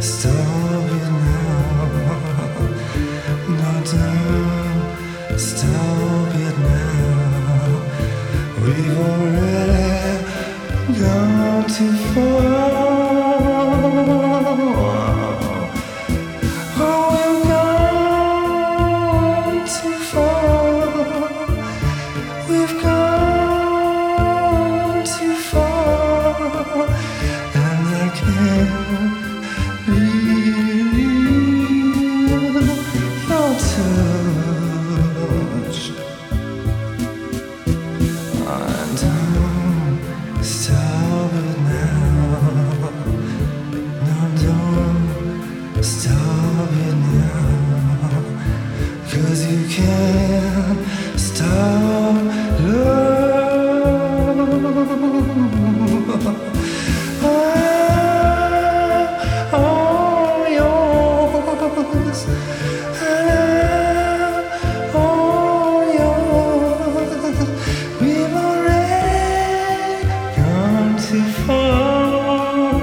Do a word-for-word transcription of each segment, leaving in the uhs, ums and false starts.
stop it now. No, don't stop it now. We've already gone too far. Oh, we've gone too far. We've gone too far, and I can't feel your touch. And don't stop it now. No, don't stop it now. 'Cause you can't stop love. I'm all yours, and I'm all yours. We've already gone too far.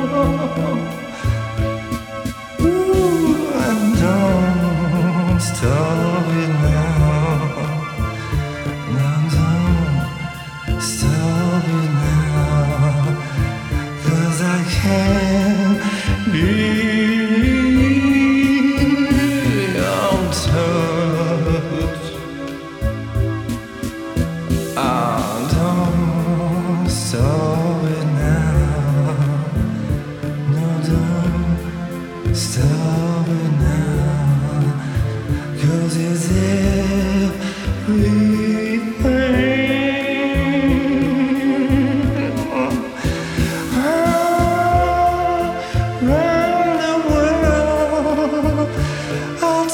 Ooh, and don't stop it now. No, don't stop it now. 'Cause I can't be your touch. Oh, don't stop it now. No, don't stop it now. 'Cause it's everything. Around the world, I'll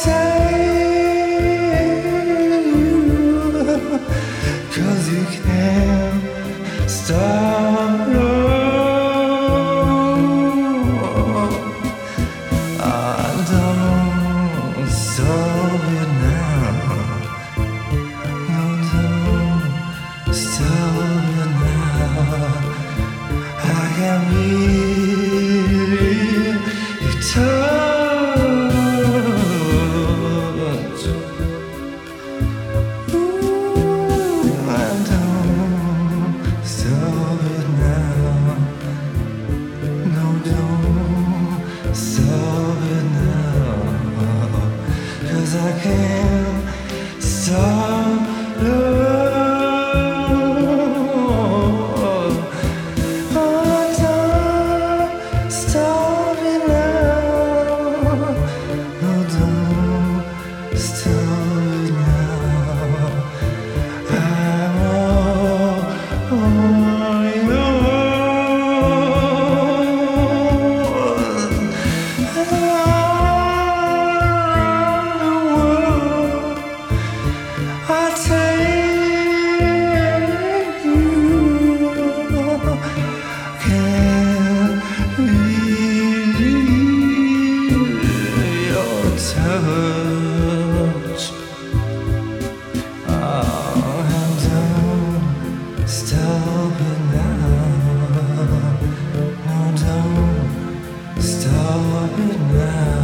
take you. 'Cause you can't stop love. I don't stop it now. No, don't stop it now. I can feel your touch. Ooh, I don't stop it now. No, don't stop it now. 'Cause I can't stop love. Oh, don't stop it now. No, don't stop it now. I'm all, all yours. And around the world, I'll take you. Can't feel your touch. Oh, and don't stop it now. No, don't stop it now.